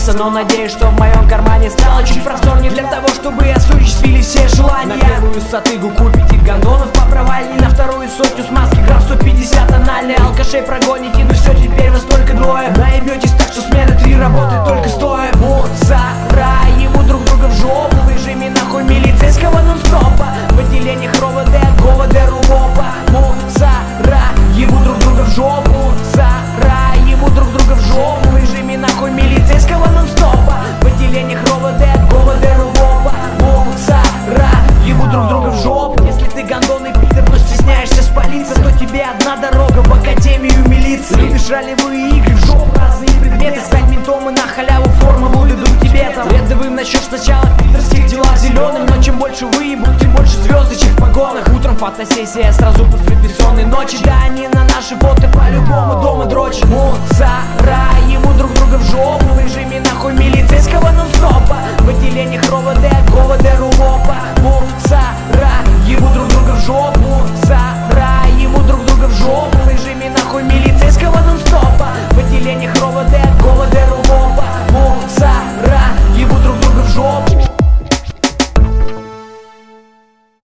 место, но надеюсь, что в моем кармане стало чуть просторнее для того, чтобы осуществили все желания. На первую сатыгу купите гондонов по провальни, на вторую сотню смазки грамм 150 анальной. Алкашей прогоните, ну все, теперь вас только двое. Наебетесь так, что смена 3 работает только стоя. Мусора ему друг друга в жопу, выжими нахуй милицейского нон-стопа. В отделениях РОВД, ГОВД, РУВОПа. Мусора ему друг друга в жопу, мусора ему друг друга в жопу, выжими нахуй милицейского нон-стопа. В отделениях РОВД, ГОВД, РУВОПа. Мусора ему друг друга в жопу. Если ты гондонный пидор, но стесняешься спалиться, то тебе одна дорога в академию милиции. Любишь ролевые игры, в жопу разные предметы, стать ментом и на халяву форму будут тебе там. Рядовым начнешь сначала в пидорских делах зеленым, но чем больше выебут, тем больше звездочек в погонах. Утром фотосессия, сразу после бессонной ночи. Да, они на наши фото по-любому дома дрочат. Мусора ему друг друга в жопу, выжими нахуй милицейского нон-стопа. В отделениях РОВД, ГОВД, РУВОПа. Мусора ему друг друга в жопу, мусора ему друг друга в жопу, выжими нахуй милицейского нон-стопа. В отделениях РОВД, ГОВД, РУВОПа. Мусора ему друг друга в жопу.